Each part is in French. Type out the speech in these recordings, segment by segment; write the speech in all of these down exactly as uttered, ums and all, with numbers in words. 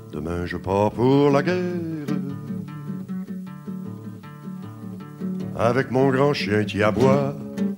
Demain je pars pour la guerre, avec mon grand chien qui aboie,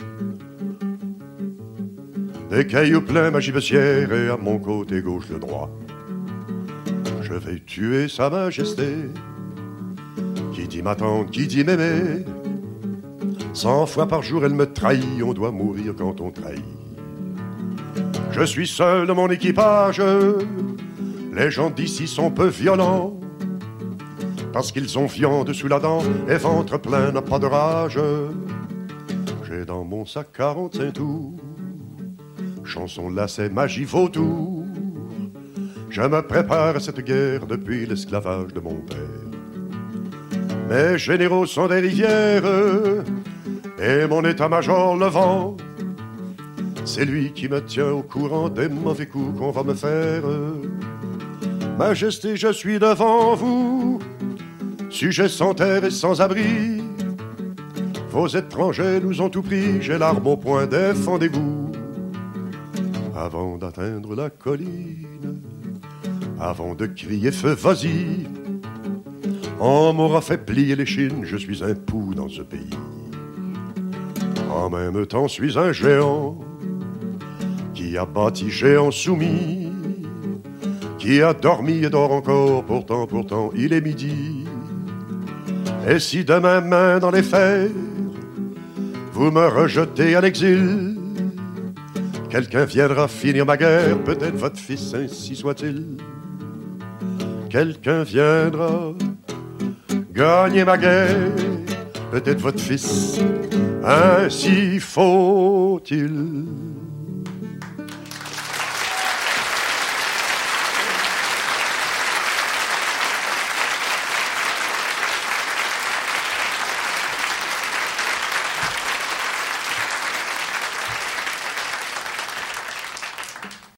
des cailloux pleins ma gibecière et à mon côté gauche le droit. Je vais tuer sa majesté, qui dit ma tante, qui dit mémé. Cent fois par jour elle me trahit, on doit mourir quand on trahit. Je suis seul de mon équipage, les gens d'ici sont peu violents, parce qu'ils ont viande sous la dent et ventre plein n'a pas de rage. J'ai dans mon sac quarante-cinq tours, chanson, lacet, magie, vautour. Je me prépare à cette guerre depuis l'esclavage de mon père. Mes généraux sont des rivières et mon état-major le vent. C'est lui qui me tient au courant des mauvais coups qu'on va me faire. Majesté, je suis devant vous, sujet sans terre et sans abri. Vos étrangers nous ont tout pris, j'ai l'arme au poing, défendez-vous. Avant d'atteindre la colline, avant de crier feu, vas-y, on m'aura fait plier les chines, je suis un pou dans ce pays. En même temps, je suis un géant qui a bâti géant soumis, qui a dormi et dort encore, pourtant, pourtant, il est midi. Et si demain, main dans les fers, vous me rejetez à l'exil, quelqu'un viendra finir ma guerre, peut-être votre fils, ainsi soit-il. Quelqu'un viendra gagner ma guerre, peut-être votre fils, ainsi faut-il.